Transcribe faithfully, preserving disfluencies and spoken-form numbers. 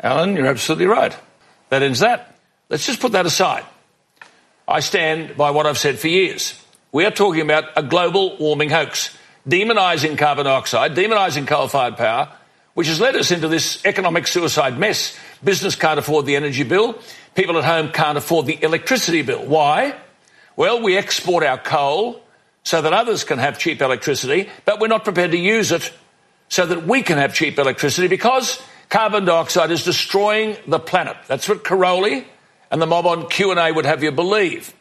Alan, you're absolutely right. That ends that. Let's just put that aside. I stand by what I've said for years. We are talking about a global warming hoax, demonising carbon dioxide, demonising coal-fired power, which has led us into this economic suicide mess. Business can't afford the energy bill. People at home can't afford the electricity bill. Why? Well, we export our coal so that others can have cheap electricity, but we're not prepared to use it so that we can have cheap electricity because carbon dioxide is destroying the planet. That's what Caroli and the mob on Q and A would have you believe.